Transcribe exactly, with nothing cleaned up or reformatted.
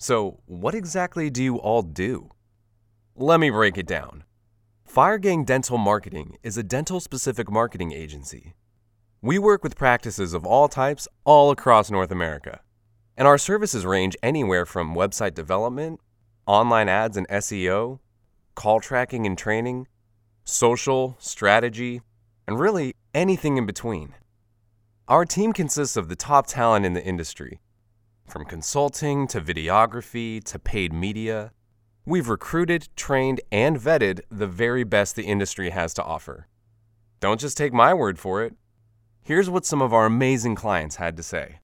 So, what exactly do you all do? Let me break it down. FireGang Dental Marketing is a dental-specific marketing agency. We work with practices of all types all across North America, and our services range anywhere from website development, online ads and S E O, call tracking and training, social, strategy, and really anything in between. Our team consists of the top talent in the industry. From consulting to videography to paid media, we've recruited, trained, and vetted the very best the industry has to offer. Don't just take my word for it. Here's what some of our amazing clients had to say.